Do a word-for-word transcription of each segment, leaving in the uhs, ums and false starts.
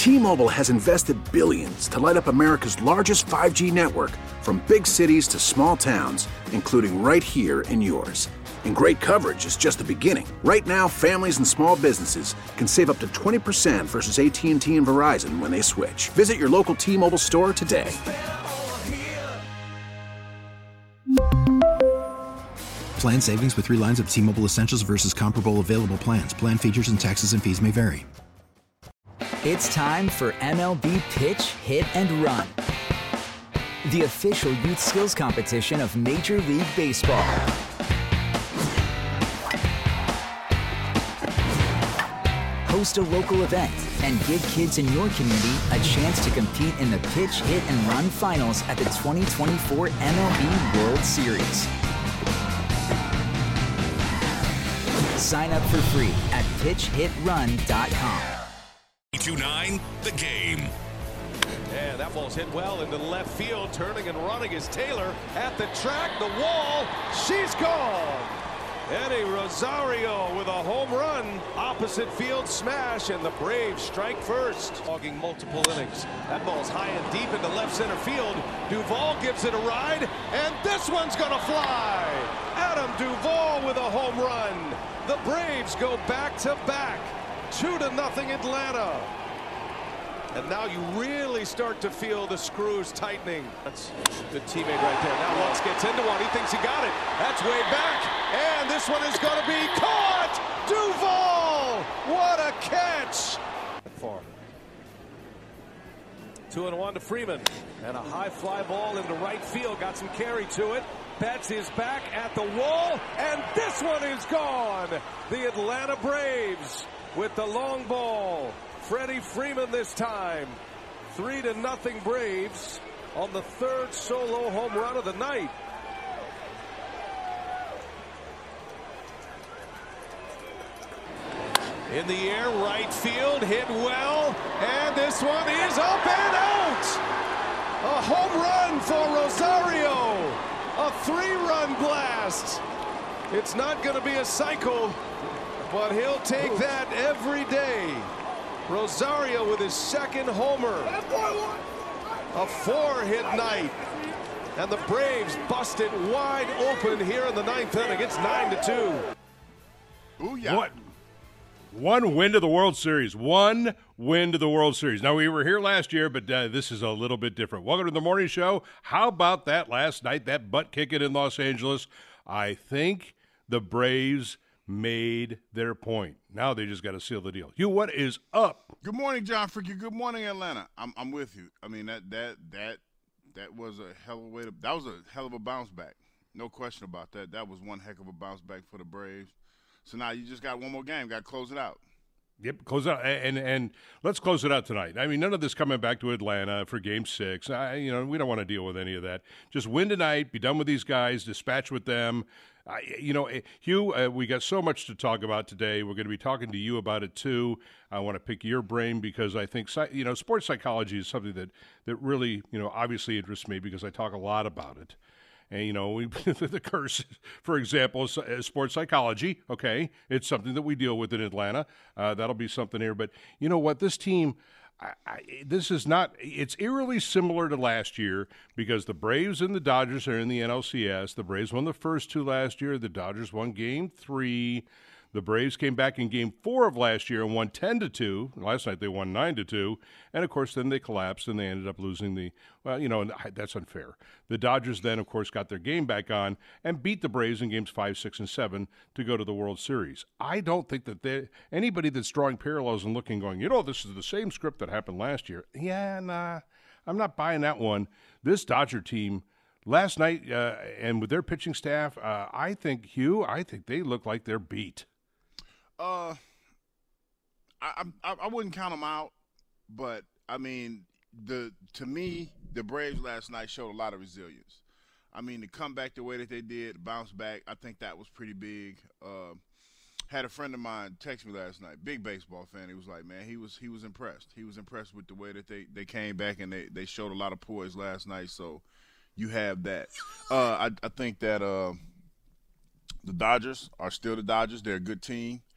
T-Mobile has invested billions to light up America's largest five G network, from big cities to small towns, including right here in yours. And great coverage is just the beginning. Right now, families and small businesses can save up to twenty percent versus A T and T and Verizon when they switch. Visit your local T-Mobile store today. Plan savings with three lines of T-Mobile Essentials versus comparable available plans. Plan features and taxes and fees may vary. It's time for M L B Pitch, Hit, and Run, the official youth skills competition of Major League Baseball. Host a local event and give kids in your community a chance to compete in the Pitch, Hit, and Run finals at the twenty twenty-four M L B World Series. Sign up for free at pitch hit run dot com. two nine The Game. Yeah, that ball's hit well into left field. Turning and running is Taylor at the track, the wall. She's gone. Eddie Rosario with a home run. Opposite field smash, and the Braves strike first. Hogging multiple innings. That ball's high and deep into left center field. Duvall gives it a ride, and this one's gonna fly. Adam Duvall with a home run. The Braves go back to back. Two to nothing Atlanta. And now you really start to feel the screws tightening. That's a good teammate right there. Now Lutz gets into one. He thinks he got it. That's way back. And this one is going to be caught. Duvall. What a catch. Far. Two and one to Freeman. And a high fly ball into right field. Got some carry to it. Betts is back at the wall. And this one is gone. The Atlanta Braves with the long ball. Freddie Freeman this time. Three to nothing Braves on the third solo home run of the night. In the air, right field, hit well, and this one is up and out. A home run for Rosario. A three-run blast. It's not going to be a cycle, but he'll take that every day. Rosario with his second homer. A four-hit night. And the Braves busted wide open here in the ninth inning. It's nine to two. Ooh, yeah. What? One win to the World Series. One win to the World Series. Now, we were here last year, but uh, this is a little bit different. Welcome to the morning show. How about that last night, that butt kicking in Los Angeles? I think the Braves made their point. Now they just got to seal the deal. You, what is up? Good morning, John Freaky. Good morning, Atlanta. I'm I'm with you. I mean that that that that was a hell of a way to that was a hell of a bounce back. No question about that. That was one heck of a bounce back for the Braves. So now you just got one more game. Got to close it out. Yep, close it out, and and let's close it out tonight. I mean, none of this coming back to Atlanta for Game Six. I, you know, we don't want to deal with any of that. Just win tonight, be done with these guys, dispatch with them. I, you know, Hugh, uh, we got so much to talk about today. We're going to be talking to you about it too. I want to pick your brain because I think, you know, sports psychology is something that that really, you know, obviously interests me because I talk a lot about it. And, you know, we, the curse, for example, is sports psychology, okay? It's something that we deal with in Atlanta. Uh, that'll be something here. But you know what? This team, I, I, this is not – it's eerily similar to last year because the Braves and the Dodgers are in the N L C S. The Braves won the first two last year. The Dodgers won game three. The Braves came back in game four of last year and won ten to two. Last night they won nine to two. And, of course, then they collapsed and they ended up losing the – well, you know, that's unfair. The Dodgers then, of course, got their game back on and beat the Braves in games five, six, and seven to go to the World Series. I don't think that they, anybody that's drawing parallels and looking going, you know, this is the same script that happened last year. Yeah, nah, I'm not buying that one. This Dodger team – last night, uh, and with their pitching staff, uh, I think, Hugh, I think they look like they're beat. Uh, I, I I wouldn't count them out, but I mean, the to me, the Braves last night showed a lot of resilience. I mean, to come back the way that they did, bounce back, I think that was pretty big. Uh, had a friend of mine text me last night, big baseball fan. He was like, man, he was he was impressed. He was impressed with the way that they, they came back and they, they showed a lot of poise last night. So you have that. Uh, I I think that uh, the Dodgers are still the Dodgers. They're a good team.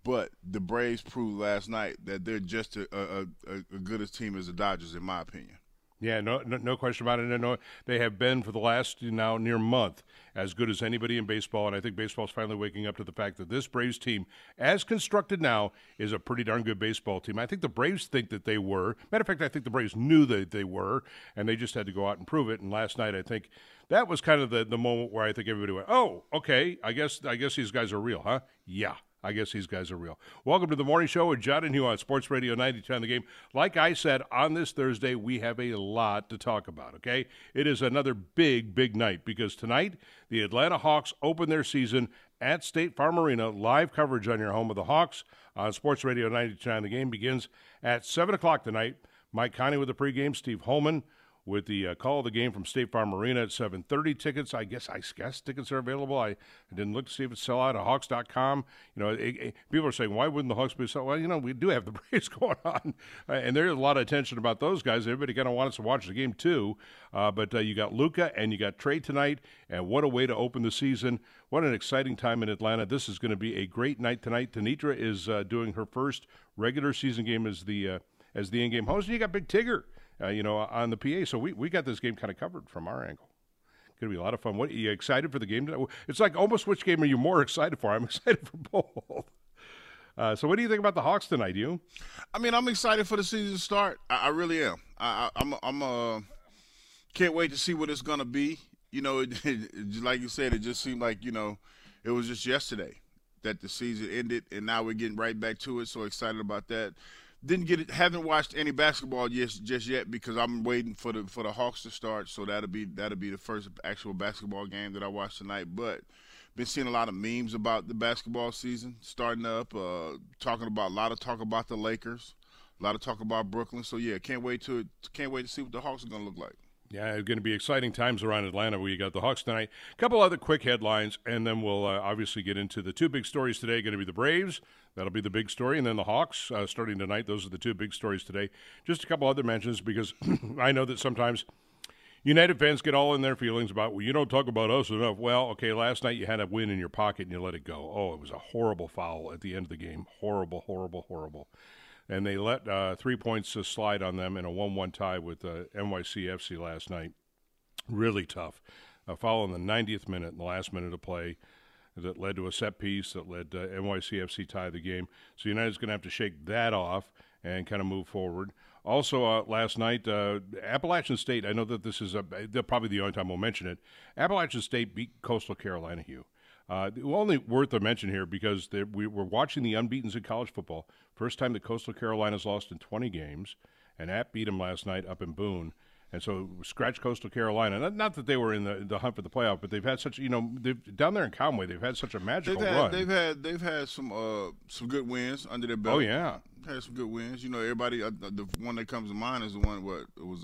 But the Braves proved last night that they're just a, a, a, a good as team as the Dodgers, in my opinion. Yeah, no, no, no question about it. And no, they have been for the last now near month as good as anybody in baseball. And I think baseball's finally waking up to the fact that this Braves team, as constructed now, is a pretty darn good baseball team. I think the Braves think that they were. Matter of fact, I think the Braves knew that they were, and they just had to go out and prove it. And last night, I think that was kind of the, the moment where I think everybody went, "Oh, okay, I guess I guess these guys are real, huh?" Yeah. I guess these guys are real. Welcome to the morning show with John and Hugh on Sports Radio ninety-two on the Game. Like I said, on this Thursday, we have a lot to talk about, okay? It is another big, big night because tonight, the Atlanta Hawks open their season at State Farm Arena. Live coverage on your home of the Hawks on Sports Radio ninety-two on the Game begins at seven o'clock tonight. Mike Connie with the pregame, Steve Holman with the uh, call of the game from State Farm Arena at seven thirty. Tickets, I guess, I guess tickets are available. I, I didn't look to see if it's sell out at Hawks dot com. You know, it, it, people are saying, why wouldn't the Hawks be sell? Well, you know, we do have the Braves going on, uh, and there's a lot of attention about those guys. Everybody kind of wants to watch the game too. Uh, but uh, you got Luka and you got Trey tonight, and what a way to open the season. What an exciting time in Atlanta. This is going to be a great night tonight. Tanitra is uh, doing her first regular season game as the uh, as the in-game host, and you got Big Tigger. Uh, you know, on the P A. So we, we got this game kind of covered from our angle. Going to be a lot of fun. What, are you excited for the game tonight? It's like almost which game are you more excited for? I'm excited for both. Uh, so what do you think about the Hawks tonight, you? I mean, I'm excited for the season to start. I, I really am. I, I, I'm I'm uh, can't wait to see what it's going to be. You know, it, it, it, like you said, it just seemed like, you know, it was just yesterday that the season ended, and now we're getting right back to it. So excited about that. Didn't get it. Haven't watched any basketball just just yet because I'm waiting for the for the Hawks to start. So that'll be that'll be the first actual basketball game that I watch tonight. But been seeing a lot of memes about the basketball season starting up. Uh, talking about a lot of talk about the Lakers, a lot of talk about Brooklyn. So yeah, can't wait to can't wait to see what the Hawks are gonna look like. Yeah, it's going to be exciting times around Atlanta where you got the Hawks tonight. A couple other quick headlines, and then we'll uh, obviously get into the two big stories today. Going to be the Braves. That'll be the big story. And then the Hawks uh, starting tonight. Those are the two big stories today. Just a couple other mentions because I know that sometimes United fans get all in their feelings about, well, you don't talk about us enough. Well, okay, last night you had a win in your pocket and you let it go. Oh, it was a horrible foul at the end of the game. Horrible, horrible, horrible. And they let uh, three points uh, slide on them in a one one tie with uh, N Y C F C last night. Really tough. A foul in the ninetieth minute, in the last minute of play, that led to a set piece that led uh, N Y C F C tie the game. So United's going to have to shake that off and kind of move forward. Also, uh, last night, uh, Appalachian State, I know that this is a, probably the only time we'll mention it, Appalachian State beat Coastal Carolina, Hugh. Uh, only worth a mention here because we were watching the unbeatens in college football. First time that Coastal Carolina's lost in twenty games, and App beat them last night up in Boone. And so scratch Coastal Carolina. Not, not that they were in the, the hunt for the playoff, but they've had such, you know, they've, down there in Conway, they've had such a magical they've had, run. They've had they've had some uh, some good wins under their belt. Oh yeah, had some good wins. You know, everybody. Uh, the one that comes to mind is the one what it was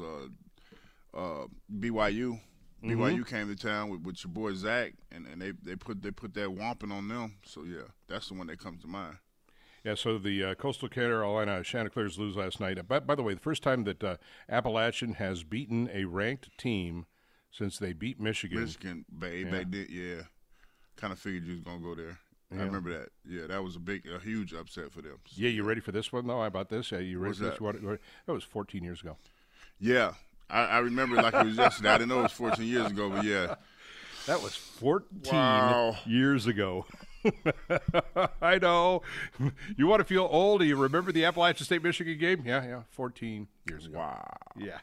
uh, uh, B Y U. B Y U mm-hmm. came to town with, with your boy Zach, and, and they, they put they put that whomping on them. So yeah, that's the one that comes to mind. Yeah, so the uh, Coastal Carolina Chanticleers lose last night. By, by the way, the first time that uh, Appalachian has beaten a ranked team since they beat Michigan. Michigan, Bay, yeah. Back then, yeah. Kind of figured you was gonna go there. Yeah. I remember that. Yeah, that was a big, a huge upset for them. So, yeah, you ready for this one though? How about this? Yeah, you ready What's for this? that? You want, that was fourteen years ago. Yeah. I, I remember it like it was yesterday. I didn't know it was fourteen years ago, but yeah. That was fourteen wow. years ago. I know. You want to feel old? Do you remember the Appalachian State Michigan game? Yeah, yeah, fourteen years ago. Wow. Yeah.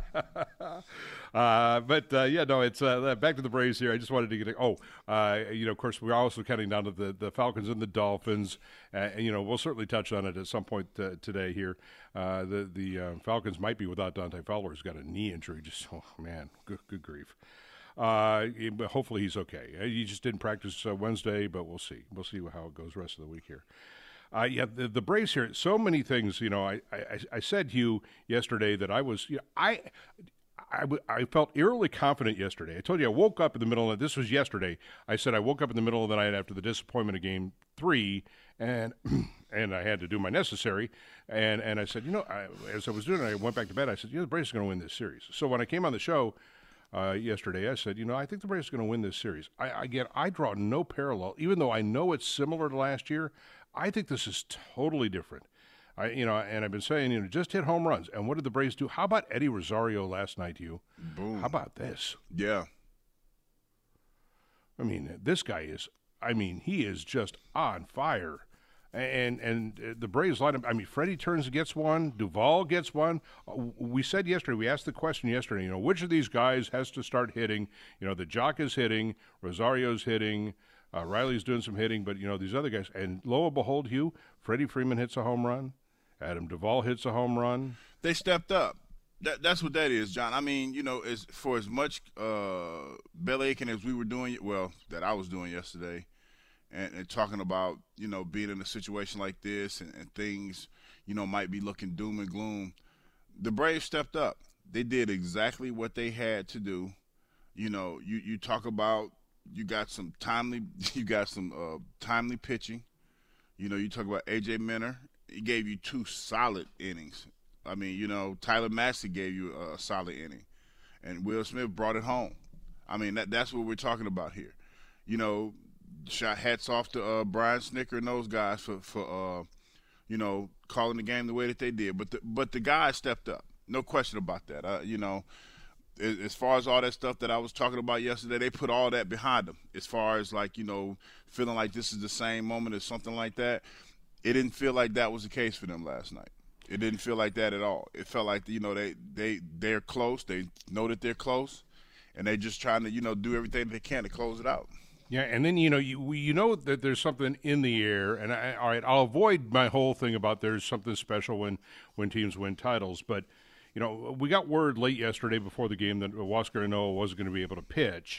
uh, but, uh, yeah, no, it's uh, back to the Braves here. I just wanted to get – oh, uh, you know, of course, we're also counting down to the, the Falcons and the Dolphins. Uh, and, you know, we'll certainly touch on it at some point uh, today here. Uh, the the uh, Falcons might be without Dante Fowler, who's got a knee injury. Just, oh, man, good, good grief. Uh, hopefully he's okay. He just didn't practice uh, Wednesday, but we'll see. We'll see how it goes the rest of the week here. Uh, yeah, the, the Braves here, so many things. You know, I, I, I said to you yesterday that I was, you know, I, I, I felt eerily confident yesterday. I told you I woke up in the middle of, this was yesterday. I said I woke up in the middle of the night after the disappointment of game three, and and I had to do my necessary. And, and I said, you know, I, as I was doing it, I went back to bed. I said, you know, the Braves are going to win this series. So when I came on the show, Uh, yesterday, I said, you know, I think the Braves are going to win this series. I, again, I draw no parallel. Even though I know it's similar to last year, I think this is totally different. I, you know, and I've been saying, you know, just hit home runs. And what did the Braves do? How about Eddie Rosario last night, you? Boom. How about this? Yeah. I mean, this guy is, I mean, he is just on fire. And and the Braves line up, I mean, Freddie turns and gets one. Duvall gets one. We said yesterday, we asked the question yesterday, you know, which of these guys has to start hitting? You know, the Jock is hitting, Rosario's hitting, uh, Riley's doing some hitting, but, you know, these other guys. And lo and behold, Hugh, Freddie Freeman hits a home run. Adam Duvall hits a home run. They stepped up. That, that's what that is, John. I mean, you know, as for as much uh, belly aching as we were doing, well, that I was doing yesterday, and, and talking about, you know, being in a situation like this and, and things, you know, might be looking doom and gloom, the Braves stepped up. They did exactly what they had to do. You know, you, you talk about you got some timely, you got some uh, timely pitching. You know, you talk about A J Minter. He gave you two solid innings. I mean, you know, Tyler Massey gave you a solid inning, and Will Smith brought it home. I mean, that that's what we're talking about here. You know, shot hats off to uh, Brian Snicker and those guys for, for uh, you know, calling the game the way that they did. But the, but the guys stepped up. No question about that. Uh, you know, as, as far as all that stuff that I was talking about yesterday, they put all that behind them. As far as, like, you know, feeling like this is the same moment or something like that, it didn't feel like that was the case for them last night. It didn't feel like that at all. It felt like, you know, they, they, they're close. They know that they're close, and they're just trying to, you know, do everything they can to close it out. Yeah, and then, you know, you you know that there's something in the air, and I, all right, I'll avoid my whole thing about there's something special when, when teams win titles, but, you know, we got word late yesterday before the game that Huascar Ynoa wasn't going to be able to pitch,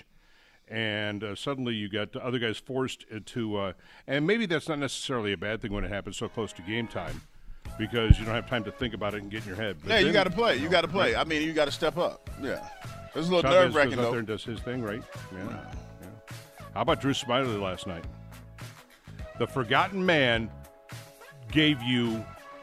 and uh, suddenly you got other guys forced to, uh, and maybe that's not necessarily a bad thing when it happens so close to game time, because you don't have time to think about it and get in your head. But yeah, then, you got to play. You got to play. Right. I mean, you got to step up. Yeah. It's a little Chavez nerve-wracking, goes out though. there and does his thing, right? Yeah. yeah. How about Drew Smiley last night? The forgotten man gave you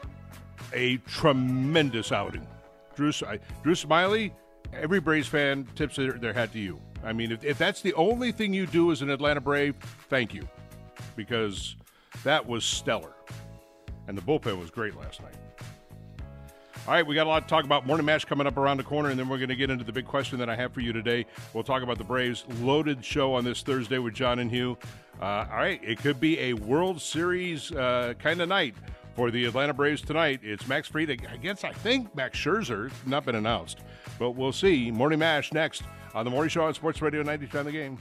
a tremendous outing. Drew, Drew Smiley, every Braves fan tips their, their hat to you. I mean, if, if that's the only thing you do as an Atlanta Brave, thank you, because that was stellar. And the bullpen was great last night. All right, we got a lot to talk about. Morning Mash coming up around the corner, and then we're going to get into the big question that I have for you today. We'll talk about the Braves. Loaded show on this Thursday with John and Hugh. Uh, all right, it could be a World Series uh, kind of night for the Atlanta Braves tonight. It's Max Fried against, I think, Max Scherzer. Not been announced, but we'll see. Morning Mash next on the Morning Show on Sports Radio ninety-two on The Game.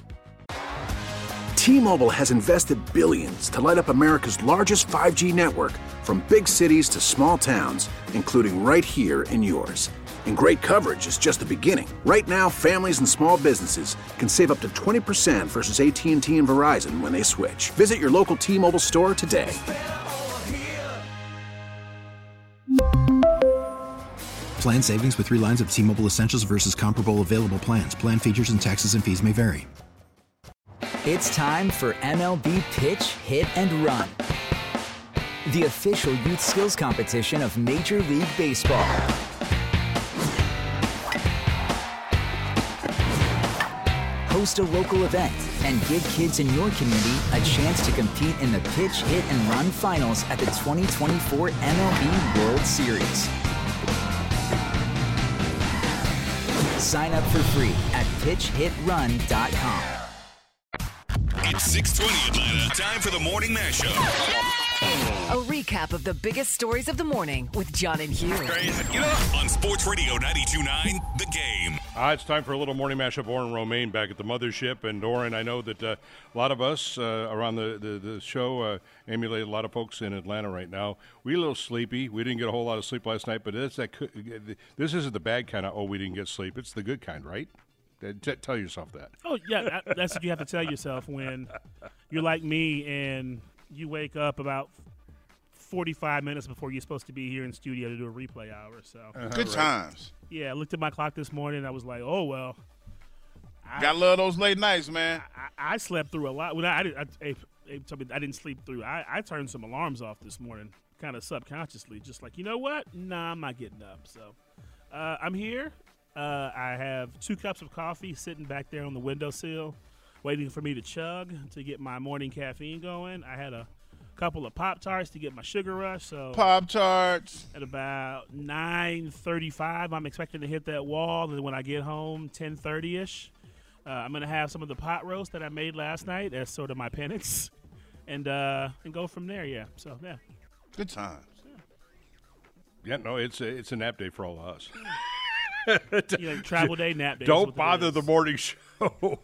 T-Mobile has invested billions to light up America's largest five G network, from big cities to small towns, including right here in yours. And great coverage is just the beginning. Right now, families and small businesses can save up to twenty percent versus A T and T and Verizon when they switch. Visit your local T-Mobile store today. Plan savings with three lines of T-Mobile Essentials versus comparable available plans. Plan features and taxes and fees may vary. It's time for M L B Pitch, Hit, and Run, the official youth skills competition of Major League Baseball. Host a local event and give kids in your community a chance to compete in the Pitch, Hit, and Run finals at the twenty twenty-four M L B World Series. Sign up for free at pitch hit run dot com. It's six twenty Atlanta. Time for the Morning Mashup. A recap of the biggest stories of the morning with John and Hugh. Crazy. Get up on Sports Radio ninety-two point nine, The Game. Uh, it's time for a little Morning Mashup. Oren Romaine back at the mothership. And Oren, I know that uh, a lot of us uh, around the, the, the show uh, emulate a lot of folks in Atlanta right now. We're a little sleepy. We didn't get a whole lot of sleep last night, but it's that, this isn't the bad kind of, oh, we didn't get sleep. It's the good kind, right? T- tell yourself that. Oh, yeah, that, that's what you have to tell yourself when you're like me and you wake up about forty-five minutes before you're supposed to be here in studio to do a replay hour. So uh-huh, Good right. times. Yeah, I looked at my clock this morning and I was like, oh, well. I, Gotta love those late nights, man. I, I slept through a lot. Well, I, I, I, I didn't sleep through. I, I turned some alarms off this morning, kind of subconsciously, just like, you know what? Nah, I'm not getting up. So uh, I'm here. Uh, I have two cups of coffee sitting back there on the windowsill, waiting for me to chug to get my morning caffeine going. I had a a couple of Pop-Tarts to get my sugar rush. So Pop-Tarts. At about nine thirty-five, I'm expecting to hit that wall. And when I get home, ten thirty-ish, uh, I'm going to have some of the pot roast that I made last night as sort of my penance. And uh, and go from there, yeah. So, yeah. Good times. Yeah, no, it's a, it's a nap day for all of us. You know, travel day, nap day. Don't bother the morning show.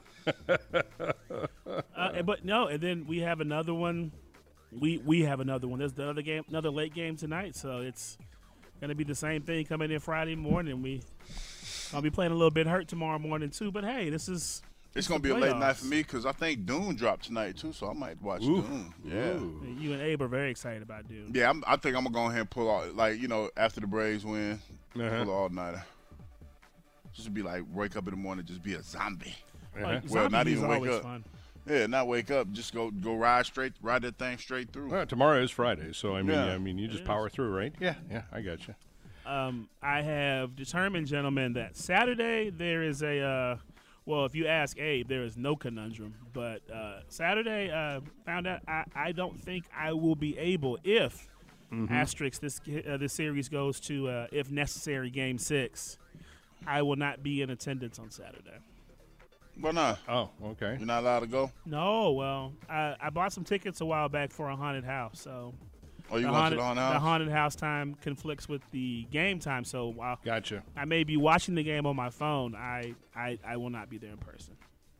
uh, but no, and then we have another one. We we have another one. There's the other game, another late game tonight. So it's gonna be the same thing coming in Friday morning. We I'll be playing a little bit hurt tomorrow morning too. But hey, this is it's gonna be a late night for me because I think Dune dropped tonight too. So I might watch Ooh. Dune. Yeah, Ooh. You and Abe are very excited about Dune. Yeah, I'm, I think I'm gonna go ahead and pull out like you know after the Braves win, uh-huh. pull all nighter. Just to be like wake up in the morning, just be a zombie. Uh-huh. Well, not even wake up. Fun. Yeah, not wake up. Just go go ride straight, ride that thing straight through. Well, tomorrow is Friday, so I mean, Yeah. I mean, you just power through, right? Yeah, yeah, I got you. Um, I have determined, gentlemen, that Saturday there is a. Uh, well, if you ask Abe, there is no conundrum. But uh, Saturday, uh, found out I, I don't think I will be able if mm-hmm. asterisk this uh, this series goes to uh, if necessary game six. I will not be in attendance on Saturday. Why not? Oh, okay. You're not allowed to go? No, well, I, I bought some tickets a while back for a haunted house. So Oh, you the going haunted, to the haunted house? The haunted house time conflicts with the game time, so while Gotcha. I may be watching the game on my phone, I, I, I will not be there in person.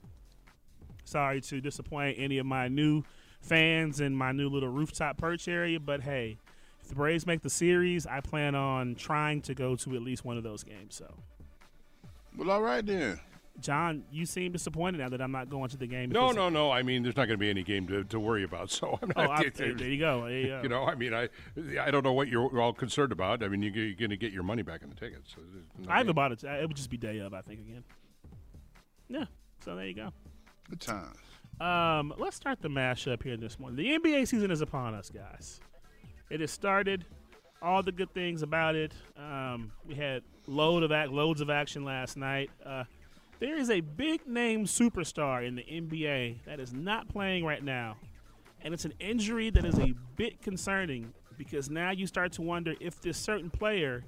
Sorry to disappoint any of my new fans in my new little rooftop perch area, but hey, if the Braves make the series, I plan on trying to go to at least one of those games. So, well, all right then. John, you seem disappointed now that I'm not going to the game. No, no, no. I mean, there's not going to be any game to, to worry about. So I'm not. Oh, I, there you go. There you go. You know, I mean, I I don't know what you're all concerned about. I mean, you, you're going to get your money back on the tickets. So I haven't bought it. It would just be day of, I think, again. Yeah. So there you go. Good times. Um, let's start the mashup here this morning. The N B A season is upon us, guys. It has started. All the good things about it. Um, we had load of act, loads of action last night. Uh, there is a big-name superstar in the N B A that is not playing right now, and it's an injury that is a bit concerning because now you start to wonder if this certain player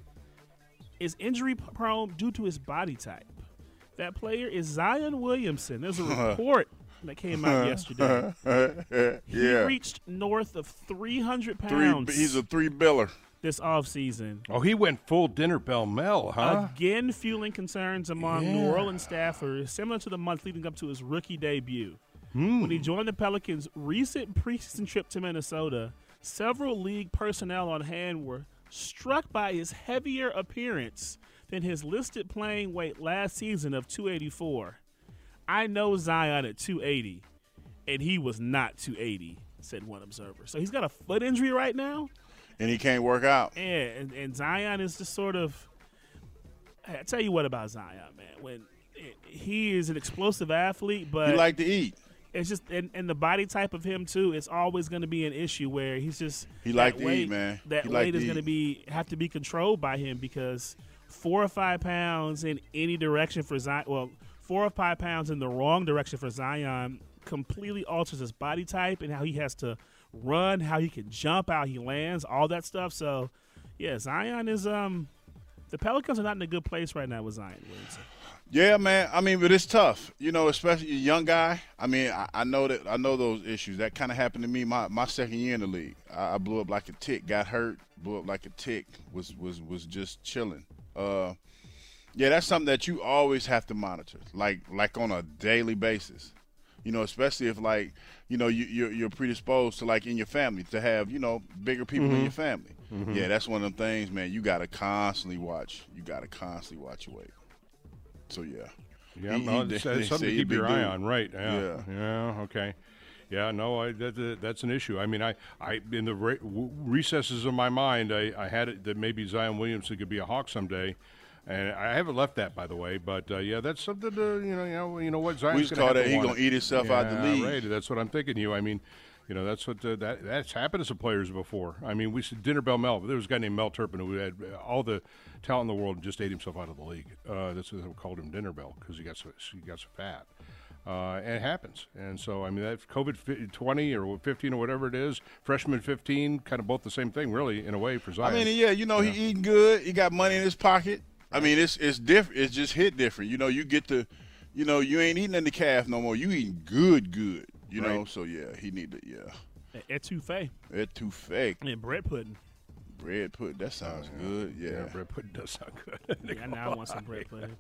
is injury-prone due to his body type. That player is Zion Williamson. There's a report that came out yesterday. He yeah. reached north of three hundred pounds. Three, he's a three-biller. This offseason. Oh, he went full Dinner Bell Mel, huh? Again, fueling concerns among yeah. New Orleans staffers, similar to the month leading up to his rookie debut. Hmm. When he joined the Pelicans' recent preseason trip to Minnesota, several league personnel on hand were struck by his heavier appearance than his listed playing weight last season of two eighty-four. I know Zion at two eighty, and he was not two eighty, said one observer. So he's got a foot injury right now. And he can't work out. Yeah, and, and Zion is just sort of – I tell you what about Zion, man. When it, he is an explosive athlete, but he like to eat. It's just and, and the body type of him too. It's always going to be an issue where he's just he like to weight, eat, man. That he weight like is to going to be have to be controlled by him because four or five pounds in any direction for Zion. Well, four or five pounds in the wrong direction for Zion completely alters his body type and how he has to run, how he can jump, how he lands, all that stuff. So, yeah, Zion is um, the Pelicans are not in a good place right now with Zion Williamson. Yeah, man. I mean, but it's tough, you know, especially a young guy. I mean, I, I know that I know those issues. That kind of happened to me my, my second year in the league. I, I blew up like a tick, got hurt, blew up like a tick, was was was just chilling. Uh, yeah, that's something that you always have to monitor, like like on a daily basis. You know, especially if like, you know, you, you're you're predisposed to like in your family to have, you know, bigger people mm-hmm. in your family. Mm-hmm. Yeah, that's one of them things, man. You got to constantly watch. You got to constantly watch your weight. So, yeah. Yeah, he, no, he, it's, they, it's something they to keep your dude. eye on, right? Yeah, yeah, yeah okay. Yeah, no, I, that, that's an issue. I mean, I, I in the re- recesses of my mind, I, I had it that maybe Zion Williamson could be a Hawk someday. And I haven't left that, by the way, but uh, yeah, that's something to you know, you know, you know what Zion's we just gonna call have that to he want gonna it. eat himself yeah, out the league. Right, that's what I'm thinking. You, I mean, you know, that's what uh, that that's happened to some players before. I mean, we said Dinner Bell Mel, but there was a guy named Mel Turpin who had all the talent in the world and just ate himself out of the league. Uh, that's what we called him, Dinner Bell, because he got so he got so fat. Uh, and it happens. And so, I mean, that COVID twenty or fifteen or whatever it is, freshman fifteen, kind of both the same thing, really, in a way, for Zion. I mean, yeah, you know, yeah. he eating good. He got money in his pocket. I mean, it's it's different. It's just hit different. You know, you get to, you know, you ain't eating in the calf no more. You eating good, good. You right. know, so, yeah, he need to, yeah. Etouffee. Etouffee. And bread pudding. Bread pudding. That sounds oh, yeah. good, yeah. Yeah, bread pudding does sound good. yeah, now I want some bread pudding.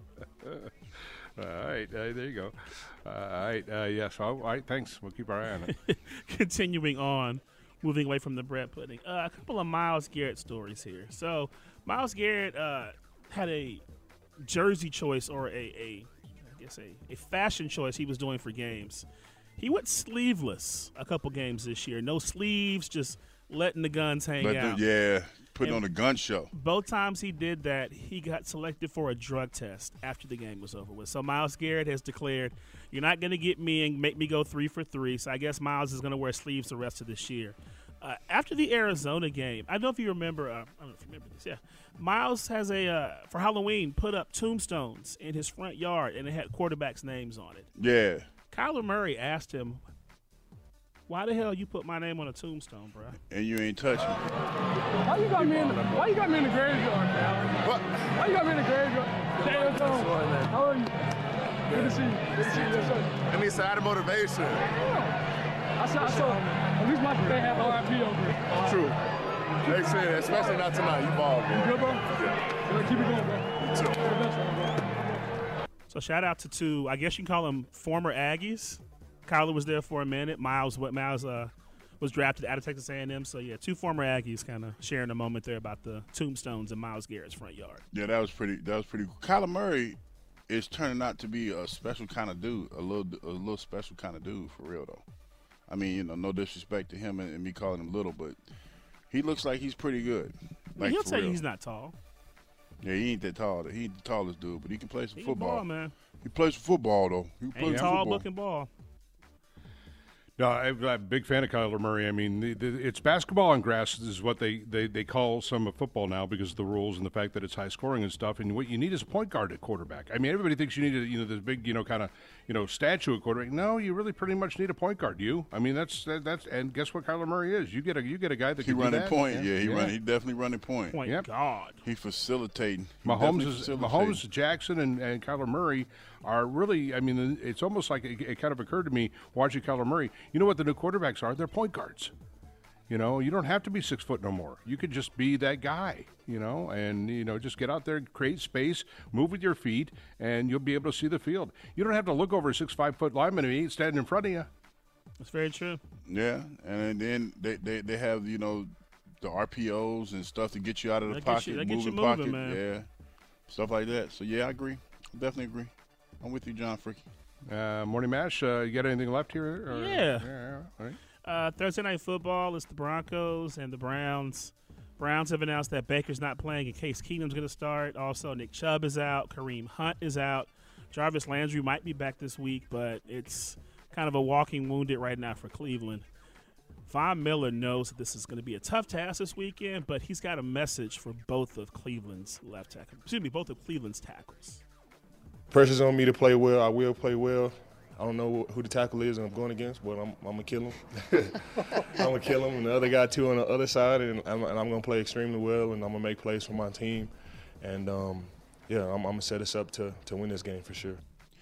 All right, uh, there you go. Uh, all right, uh, yes. Yeah, so, all right, thanks. We'll keep our eye on it. Continuing on, moving away from the bread pudding. Uh, a couple of Myles Garrett stories here. So, Myles Garrett uh, had a jersey choice or a, a I guess a, a fashion choice he was doing for games. He went sleeveless a couple games this year. No sleeves, just letting the guns hang Let out. The, yeah. Putting and on a gun show. Both times he did that, he got selected for a drug test after the game was over with. So Myles Garrett has declared, you're not going to get me and make me go three for three. So I guess Myles is going to wear sleeves the rest of this year. Uh, after the Arizona game, I don't know if you remember, uh, I don't know if you remember this, yeah. Myles has a, uh, for Halloween, put up tombstones in his front yard, and it had quarterbacks' names on it. Yeah. Kyler Murray asked him, why the hell you put my name on a tombstone, bro? And you ain't touching. Why you got me in the, why you got me in the graveyard, Kyler? What? Why you got me in the graveyard? How are you? Good to see you. Good to see you. Yes, sir. It needs to add motivation. Yeah. I saw, I saw, at least my they have R I P over it. True. They said, especially not tonight. You ball, bro. You good, bro? Yeah. So keep it going, bro. You too. So shout out to two, I guess you can call them former Aggies. Kyler was there for a minute. Myles, what Myles uh, was drafted out of Texas A and M. So yeah, two former Aggies kind of sharing a moment there about the tombstones in Myles Garrett's front yard. Yeah, that was pretty. That was pretty cool. Kyler Murray is turning out to be a special kind of dude, a little, a little special kind of dude for real though. I mean, you know, no disrespect to him and, and me calling him little, but he looks like he's pretty good. Like, he'll for tell real. you he's not tall. Yeah, he ain't that tall. He ain't the tallest dude, but he can play some he football. Ball, man. He plays some football though. He plays ain't tall looking ball. No, I'm a big fan of Kyler Murray. I mean, the, the, it's basketball on grass is what they, they, they call some of football now because of the rules and the fact that it's high scoring and stuff. And what you need is a point guard at quarterback. I mean, everybody thinks you need a, you know, this big, you know, kind of, you know, statue at quarterback. No, you really pretty much need a point guard. You, I mean, that's that, that's and guess what Kyler Murray is? You get a you get a guy that he can running do that. point. Yeah, yeah he yeah. run. He definitely running point. Point yep. God. He facilitating. He Mahomes is facilitating. Mahomes, Jackson, and, and Kyler Murray are really. I mean, it's almost like it, it kind of occurred to me watching Kyler Murray. You know what the new quarterbacks are? They're point guards. You know, you don't have to be six foot no more. You could just be that guy, you know, and, you know, just get out there, create space, move with your feet, and you'll be able to see the field. You don't have to look over a six, five foot lineman and he ain't standing in front of you. That's very true. Yeah, and then they, they, they have, you know, the R P Os and stuff to get you out of the that pocket, you, moving, moving pocket. man. Yeah, stuff like that. So, yeah, I agree. I definitely agree. I'm with you, John Fricky. Uh, Morning Mash, uh, you got anything left here? Or? Yeah. yeah all right. Uh, Thursday Night Football, it's the Broncos and the Browns. Browns have announced that Baker's not playing and Case Keenum's going to start. Also, Nick Chubb is out. Kareem Hunt is out. Jarvis Landry might be back this week, but it's kind of a walking wounded right now for Cleveland. Von Miller knows that this is going to be a tough task this weekend, but he's got a message for both of Cleveland's left tackles. Excuse me, both of Cleveland's tackles. Pressure's on me to play well. I will play well. I don't know who the tackle is I'm going against, but I'm, I'm going to kill him. I'm going to kill him. And the other guy, too, on the other side, and I'm, and I'm going to play extremely well, and I'm going to make plays for my team. And, um, yeah, I'm, I'm going to set us up to, to win this game for sure.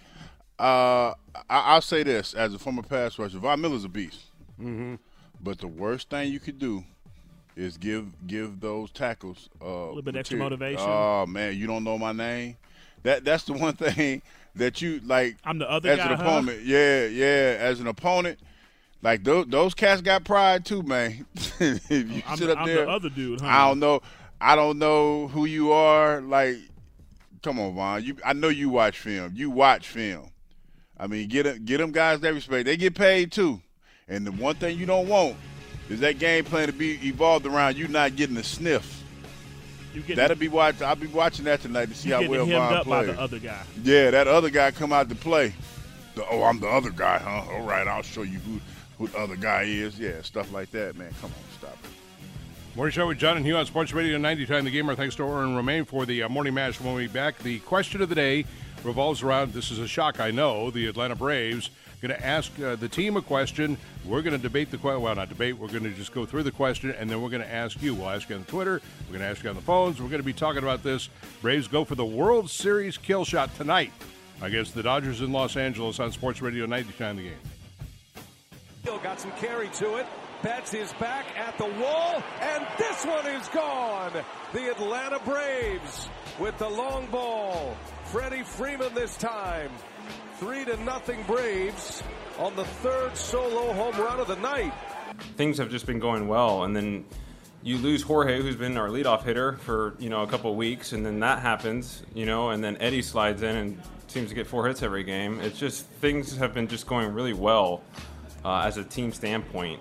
Uh, I, I'll say this. As a former pass rusher, Von Miller's a beast. Mm-hmm. But the worst thing you could do is give give those tackles uh, a little bit material. extra motivation. Oh, man, you don't know my name? That That's the one thing – that you, like, I'm the other as guy, an opponent. Huh? Yeah, yeah, as an opponent. Like, those, those cats got pride too, man. If you I'm, sit up I'm there. the other dude, huh? I don't know. I don't know who you are. Like, come on, Vaughn. You, I know you watch film. You watch film. I mean, get them, get them guys that respect. They get paid too. And the one thing you don't want is that game plan to be evolved around you not getting a sniff. That'll be watch. I'll be watching that tonight to see how well Von plays. By the other guy. Yeah, that other guy come out to play. The, oh, I'm the other guy, huh? All right, I'll show you who who the other guy is. Yeah, stuff like that, man. Come on, stop it. Morning Show with John and Hugh on Sports Radio ninety. Time the Game. Our thanks to Oren Romaine for the uh, Morning Mash. When we back, the question of the day: revolves around, this is a shock, I know, the Atlanta Braves. Going to ask uh, the team a question. We're going to debate the question. Well, not debate. We're going to just go through the question, and then we're going to ask you. We'll ask you on Twitter. We're going to ask you on the phones. We're going to be talking about this. Braves go for the World Series kill shot tonight against the Dodgers in Los Angeles on Sports Radio ninety-nine The Game. Still got some carry to it. Betts is back at the wall, and this one is gone. The Atlanta Braves with the long ball. Freddie Freeman this time. Three to nothing Braves on the third solo home run of the night. Things have just been going well, and then you lose Jorge, who's been our leadoff hitter for, you know, a couple of weeks, and then that happens, you know, and then Eddie slides in and seems to get four hits every game. It's just things have been just going really well uh, as a team standpoint.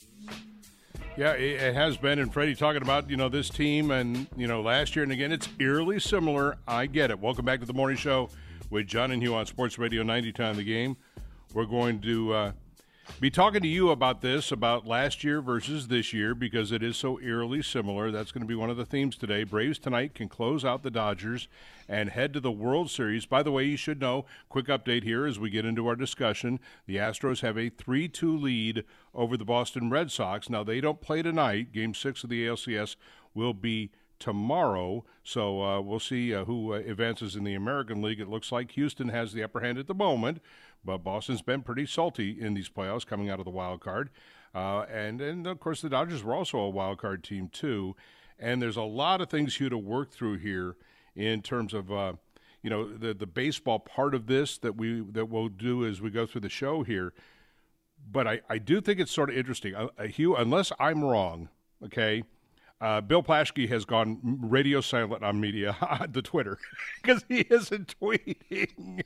Yeah, it has been. And Freddie talking about, you know, this team and, you know, last year. And again, it's eerily similar. I get it. Welcome back to the morning show with John and Hugh on Sports Radio ninety-nine The Game. We're going to uh, be talking to you about this, about last year versus this year, because it is so eerily similar. That's going to be one of the themes today. Braves tonight can close out the Dodgers and head to the World Series. By the way, you should know, quick update here as we get into our discussion. The Astros have a three two lead over the Boston Red Sox. Now, they don't play tonight. Game six of the A L C S will be tomorrow, so uh, we'll see uh, who uh, advances in the American League. It looks like Houston has the upper hand at the moment, but Boston's been pretty salty in these playoffs coming out of the wild card. Uh, and, and, of course, the Dodgers were also a wild card team, too. And there's a lot of things here to work through here in terms of, uh, you know, the, the baseball part of this that, we, that we'll do as we go through the show here. But I, I do think it's sort of interesting. Uh, Hugh, unless I'm wrong, okay, Uh, Bill Plaschke has gone radio silent on media, the Twitter, because he isn't tweeting.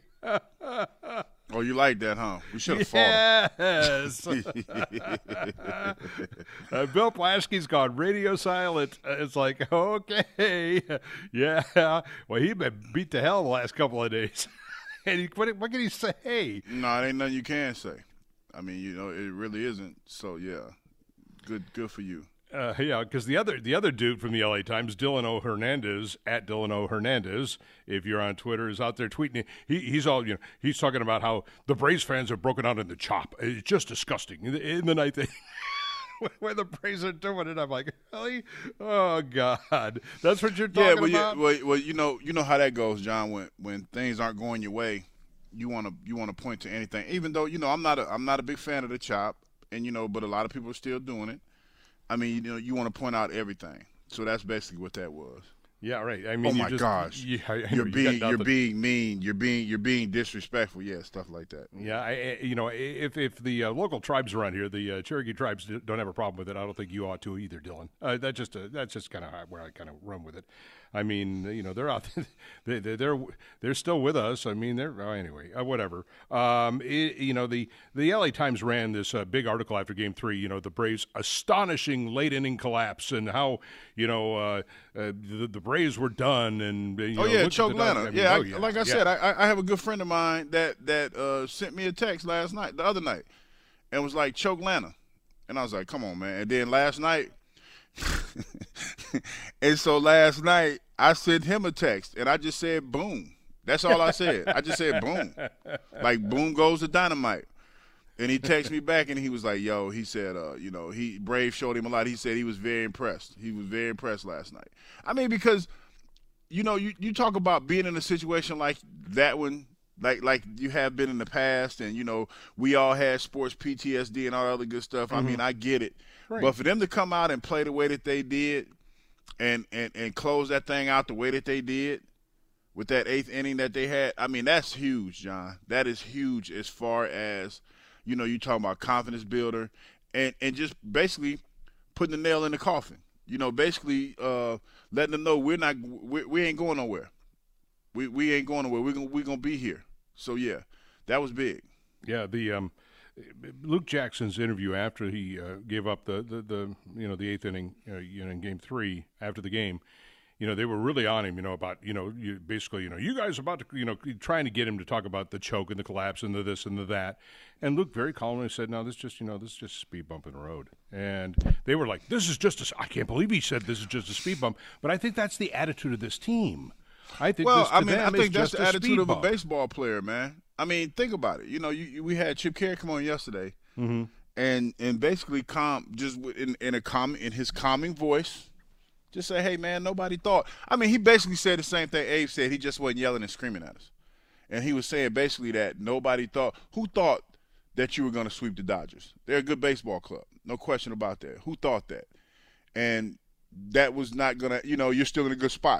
Oh, you like that, huh? We should have yes. fought him. uh, Bill Plaschke's gone radio silent. Uh, it's like, okay, yeah. Well, he's been beat to hell the last couple of days. and he, what, what can he say? No, it ain't nothing you can say. I mean, you know, it really isn't. So, yeah, good good for you. Uh, yeah, because the other the other dude from the L A Times, Dylan O. Hernandez, at Dylan O. Hernandez, if you're on Twitter, is out there tweeting. He, he's all, you know, he's talking about how the Braves fans have broken out in the chop. It's just disgusting. In the, in the night they, where the Braves are doing it, I'm like, really? Oh God, that's what you're talking yeah, well, about. Yeah, well, well, you know, you know how that goes, John. When when things aren't going your way, you want to you want to point to anything. Even though you know I'm not a, I'm not a big fan of the chop, and you know, but a lot of people are still doing it. I mean, you know, you want to point out everything. So that's basically what that was. Yeah, right. I mean, oh you my just, gosh, you, I, I you're you being you're being mean. You're being you're being disrespectful. Yeah, stuff like that. Yeah, I, you know, if if the uh, local tribes around here, the uh, Cherokee tribes, don't have a problem with it, I don't think you ought to either, Dylan. Uh, that just uh, that's just kind of where I kind of run with it. I mean, you know, they're out, they, they're they're still with us. I mean, they're oh, anyway, uh, whatever. Um, it, you know, the the L A Times ran this uh, big article after Game Three. You know, the Braves' astonishing late inning collapse and how you know uh, uh, the, the Braves were done. And you oh know, yeah, Choke Atlanta. I mean, yeah, oh, I, yeah, like I yeah. said, I, I have a good friend of mine that that uh, sent me a text last night, the other night, and was like, Choke Atlanta, and I was like, come on, man. And then last night. And so last night I sent him a text and I just said boom. That's all I said. I just said boom. Like boom goes the dynamite. And he texted me back and he was like, yo, he said, uh, you know, he Brave showed him a lot. He said he was very impressed. He was very impressed last night. I mean, because, you know, you, you talk about being in a situation like that one, like like you have been in the past, and, you know, we all had sports P T S D and all that other good stuff. Mm-hmm. I mean, I get it. Right. But for them to come out and play the way that they did and, and, and close that thing out the way that they did with that eighth inning that they had, I mean, that's huge, John. That is huge as far as, you know, you talking about confidence builder and, and just basically putting the nail in the coffin. You know, basically uh, letting them know we're not we, we ain't going nowhere. We we ain't going nowhere. We're gonna we're gonna be here. So yeah, that was big. Yeah, the um, Luke Jackson's interview after he uh, gave up the, the, the you know the eighth inning uh, you know in game three after the game, you know they were really on him you know about you know you, basically you know you guys are about to you know trying to get him to talk about the choke and the collapse and the this and the that, and Luke very calmly said, no, this just you know this is just a speed bump in the road, and they were like, this is just a, I can't believe he said this is just a speed bump, but I think that's the attitude of this team. I think. Well, this, I mean, I think that's the the attitude of bump. a baseball player, man. I mean, think about it. You know, you, you we had Chip Carey come on yesterday, mm-hmm. and and basically calm, just in in a calm in his calming voice, just say, "Hey, man, nobody thought." I mean, he basically said the same thing Abe said. He just wasn't yelling and screaming at us, and he was saying basically that nobody thought. Who thought that you were going to sweep the Dodgers? They're a good baseball club, no question about that. Who thought that? And that was not going to, you know, you're still in a good spot.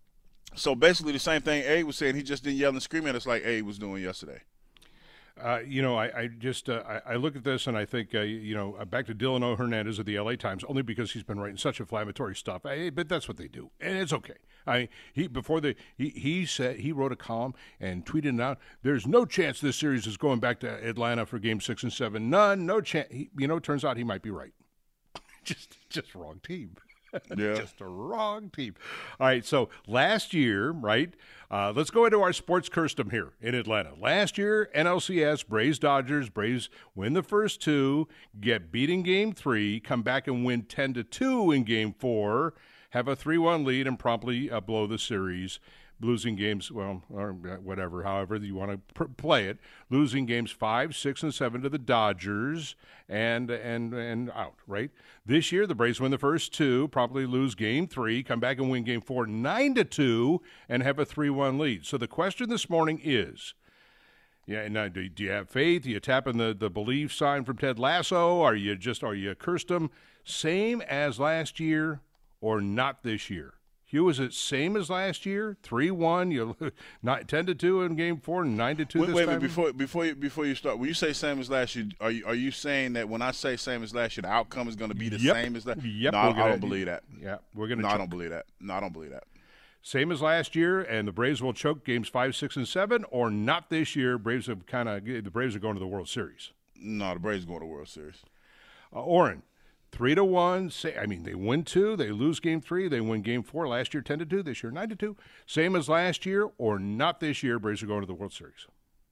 So basically the same thing Abe was saying. He just didn't yell and scream at us like Abe was doing yesterday. Uh, you know, I, I just uh, I, I look at this and I think, uh, you know, back to Dylan O. Hernandez of the L A Times, only because he's been writing such inflammatory stuff. I, but that's what they do, and it's okay. I mean, he before the he he said he wrote a column and tweeted it out. There's no chance this series is going back to Atlanta for Game Six and Seven. None, no chance. He, you know, turns out he might be right. just just wrong team. Yeah. Just a wrong team. All right, so last year, right, uh, let's go into our sports custom here in Atlanta. Last year, N L C S, Braves, Dodgers, Braves win the first two, get beat in game three, come back and win ten to two in game four, have a three one lead and promptly uh, blow the series. Losing games, well, or whatever, however you want to pr- play it, losing games five, six, and seven to the Dodgers, and and and out. Right. This year, the Braves win the first two, probably lose game three, come back and win game four, nine to two, and have a three one lead. So the question this morning is, yeah, now do, do you have faith? Are you tapping the the belief sign from Ted Lasso? Are you just are you cursed them? Same as last year or not this year? Hugh, is it same as last year? three one, you not ten to two in game four, nine to two Wait, this wait, time? wait, before before you before you start, when you say same as last year, are you are you saying that when I say same as last year, the outcome is going to be the Yep. same as that? Yep. No, We're I, gonna, I don't believe that. Yeah, we're going to No, choke. I don't believe that. No, I don't believe that. Same as last year, and the Braves will choke games five, six, and seven, or not this year. Braves have kind of the Braves are going to the World Series. No, the Braves going to the World Series. Uh, Oren. Three to one. Say, I mean, they win two, they lose game three, they win game four. Last year, ten to two. This year, nine to two. Same as last year, or not this year. Braves are going to the World Series.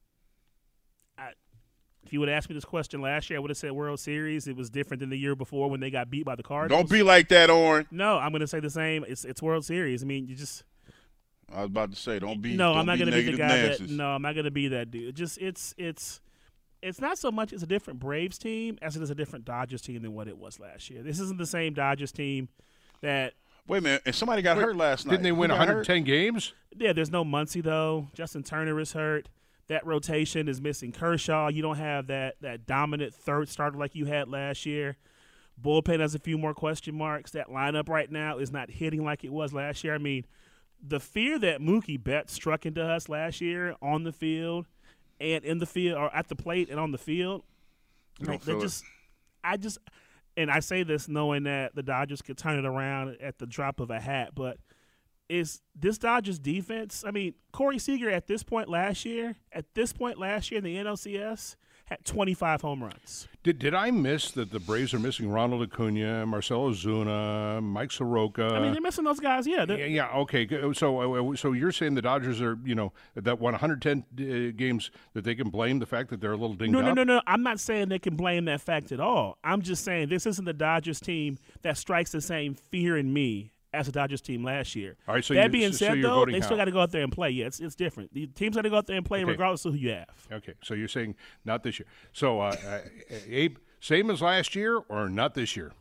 I, if you would ask me this question last year, I would have said World Series. It was different than the year before when they got beat by the Cardinals. Don't be like that, Oren. No, I'm going to say the same. It's it's World Series. I mean, you just. I was about to say, don't be. No, don't I'm not be going to be the guy Nancy's. that. No, I'm not going to be that dude. Just it's it's. It's not so much it's a different Braves team as it is a different Dodgers team than what it was last year. This isn't the same Dodgers team that. Wait a minute, and somebody got Wait, hurt last night. Didn't they Who win got one hundred ten hurt? games? Yeah, there's no Muncy though. Justin Turner is hurt. That rotation is missing Kershaw. You don't have that that dominant third starter like you had last year. Bullpen has a few more question marks. That lineup right now is not hitting like it was last year. I mean, the fear that Mookie Betts struck into us last year on the field and in the field or at the plate and on the field, like, they just, I just, and I say this knowing that the Dodgers could turn it around at the drop of a hat, but is this Dodgers defense? I mean, Corey Seager at this point last year, at this point last year in the N L C S, had twenty-five home runs. Did did I miss that the Braves are missing Ronald Acuna, Marcelo Zuna, Mike Soroka? I mean, they're missing those guys. Yeah, yeah, yeah. Okay, good. so uh, so you're saying the Dodgers are, you know, that one hundred ten uh, games that they can blame the fact that they're a little dinged no, up? No, no, no. I'm not saying they can blame that fact at all. I'm just saying this isn't the Dodgers team that strikes the same fear in me as the Dodgers team last year. All right, so that you, being so said, you're though, they how? still got to go out there and play. Yeah, it's, it's different. The teams got to go out there and play Okay. regardless of who you have. Okay, so you're saying not this year. So, uh, uh, Abe, same as last year or not this year?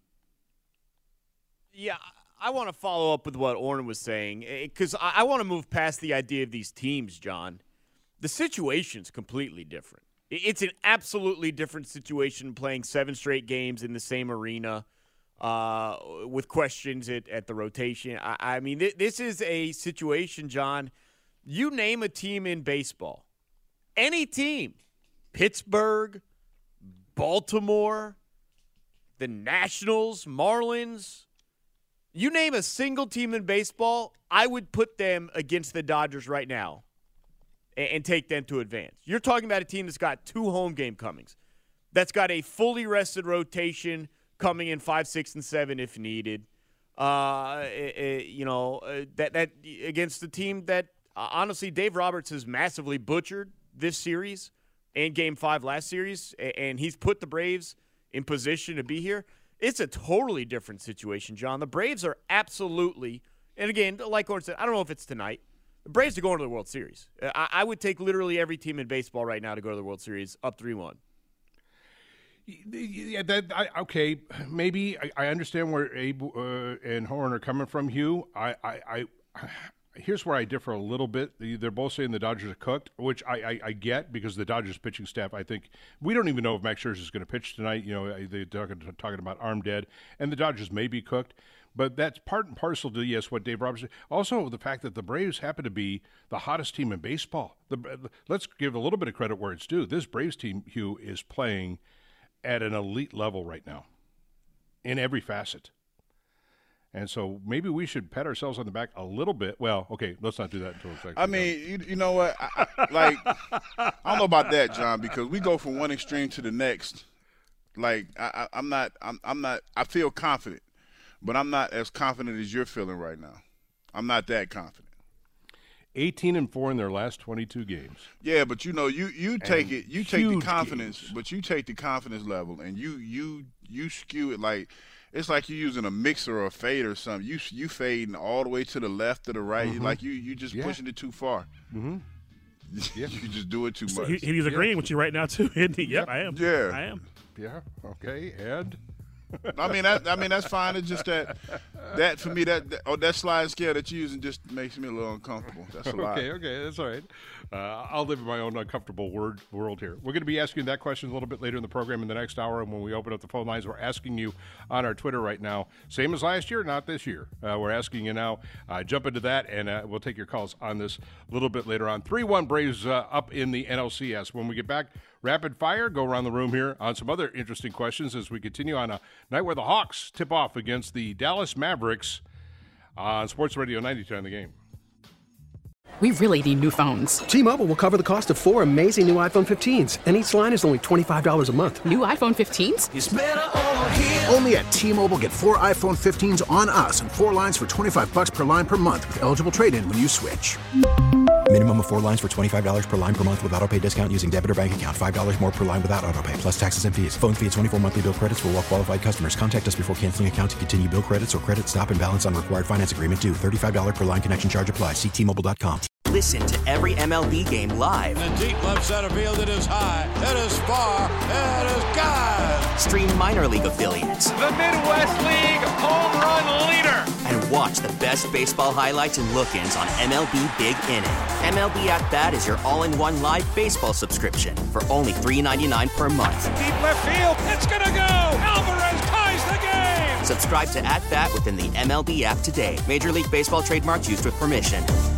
Yeah, I want to follow up with what Orrin was saying because I, I want to move past the idea of these teams, John. The situation's completely different. It's an absolutely different situation playing seven straight games in the same arena. Uh, with questions at, at the rotation. I, I mean, th- this is a situation, John. You name a team in baseball, any team, Pittsburgh, Baltimore, the Nationals, Marlins, you name a single team in baseball, I would put them against the Dodgers right now and, and take them to advance. You're talking about a team that's got two home game comings, that's got a fully rested rotation coming in five, six, and seven if needed. Uh, it, it, you know uh, that that against the team that uh, honestly Dave Roberts has massively butchered this series and Game Five last series, and, and he's put the Braves in position to be here. It's a totally different situation, John. The Braves are absolutely And again, like Gordon said, I don't know if it's tonight. The Braves are going to the World Series. I, I would take literally every team in baseball right now to go to the World Series up three one. Yeah, that I, okay. Maybe I, I understand where Abe uh, and Horn are coming from, Hugh. I, I, I, here's where I differ a little bit. They're both saying the Dodgers are cooked, which I, I, I get because the Dodgers pitching staff. I think we don't even know if Max Scherzer is going to pitch tonight. You know, they're talking, talking about arm dead, and the Dodgers may be cooked. But that's part and parcel to, yes, what Dave Roberts said. Also, the fact that the Braves happen to be the hottest team in baseball. The, let's give a little bit of credit where it's due. This Braves team, Hugh, is playing at an elite level right now in every facet. And so maybe we should pat ourselves on the back a little bit. Well, okay, let's not do that until it's like. I mean, you, you know what? I, I, like, I don't know about that, John, because we go from one extreme to the next. Like, I, I, I'm not, I'm, I'm not, I feel confident, but I'm not as confident as you're feeling right now. I'm not that confident. eighteen and four in their last twenty-two games. Yeah, but you know, you, you take And it, you take the huge confidence, games. but you take the confidence level and you you you skew it like it's like you're using a mixer or a fade or something. You you fading all the way to the left or the right, Mhm. like you you just Yeah. pushing it too far. Mm-hmm. Yeah. You just do it too So much. he, he's agreeing with you right now too, isn't he? Yep, I am. Yeah. I am. Yeah. Okay. And I mean, that, I mean that's fine. It's just that that for me that, that oh that slide scale that you're using just makes me a little uncomfortable. That's a lot. Okay, okay, that's all right. Uh, I'll live in my own uncomfortable word, world here. We're going to be asking that question a little bit later in the program in the next hour, and when we open up the phone lines, we're asking you on our Twitter right now, same as last year, not this year. Uh, we're asking you now. Uh, jump into that, and uh, we'll take your calls on this a little bit later on. three one Braves uh, up in the N L C S. When we get back, rapid fire, go around the room here on some other interesting questions as we continue on a night where the Hawks tip off against the Dallas Mavericks on Sports Radio ninety-two on The Game. We really need new phones. T-Mobile will cover the cost of four amazing new iPhone fifteens, and each line is only twenty-five dollars a month. New iPhone fifteens? It's better over here. Only at T-Mobile, get four iPhone fifteens on us and four lines for twenty-five bucks per line per month with eligible trade-in when you switch. Minimum of four lines for twenty-five dollars per line per month with autopay discount using debit or bank account. five dollars more per line without autopay, plus taxes and fees. Phone fee at twenty-four monthly bill credits for well-qualified customers. Contact us before canceling account to continue bill credits or credit stop and balance on required finance agreement due. thirty-five dollars per line connection charge applies. See T Mobile dot com. Listen to every M L B game live. In the deep left center field, it is high, it is far, it is gone. Stream minor league affiliates. The Midwest League home run leader. And watch the best baseball highlights and look-ins on M L B Big Inning. M L B At Bat is your all-in-one live baseball subscription for only three dollars and ninety-nine cents per month. Deep left field, it's gonna go. Alvarez ties the game. Subscribe to At Bat within the M L B app today. Major League Baseball trademarks used with permission.